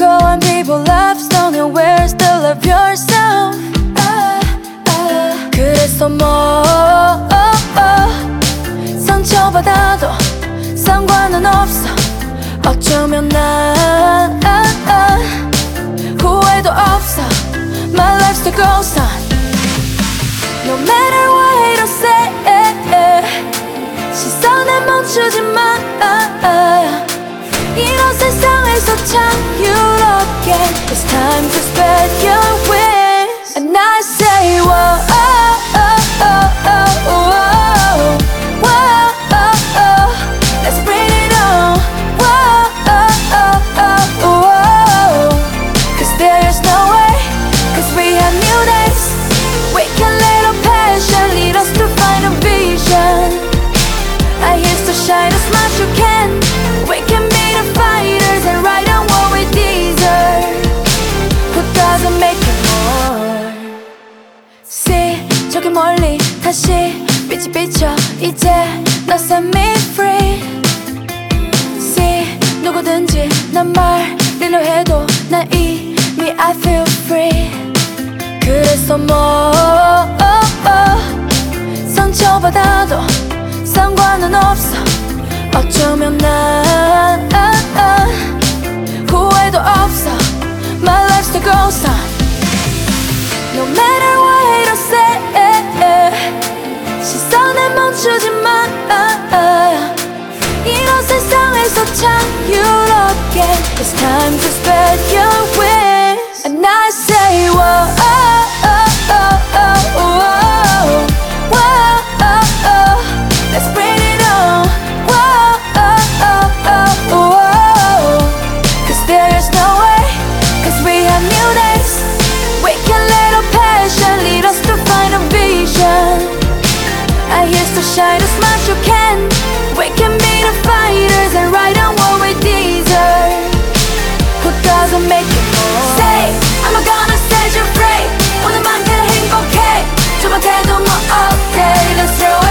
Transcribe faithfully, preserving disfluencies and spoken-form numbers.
on people love 너는 where still love yourself. 아, 아. 그래서 뭐 상처받아도 상관은 없어. 어쩌면 난 후회도 없어. My life still goes on. No matter what it'll say. 시선에 멈추지 마. 이런 세상에서 자유롭게. It's time to spread your wings. And I say whoa, oh, oh, oh, oh, oh, whoa, oh, oh. Let's bring it on. Whoa, oh, oh, oh, oh. Cause there's no way. Cause we have new days. We can let our passion lead us to find a vision. I used to shine as much you can. We can be the fighters and write on what we deserve. Who doesn't make it more? See, 저기 멀리 다시 빛이 비쳐. 이제 너 set me free. See, 누구든지 난 말리려 해도 난 이미 I feel free. 그래서 뭐 상처받아도 상관은 없어. 어쩌면 난 후회도 없어. My life still goes on. No matter what it'll say. 시선에 멈추지 마. 이런 세상에서 자유롭게. It's time to spread your wings. And I say whoa, oh, oh, oh, oh, oh, whoa, oh, oh. Let's bring it on. Whoa, oh, oh, oh, oh. Cause there's no way. Cause we have new days. We can let our passion lead us to find a vision. I used to shine as much you can. We can be the fighters and write on what we deserve. Who doesn't make it more? Say, I'm gonna set you free. 오늘만큼 행복해. 두 번째도 뭐 okay. Let's throw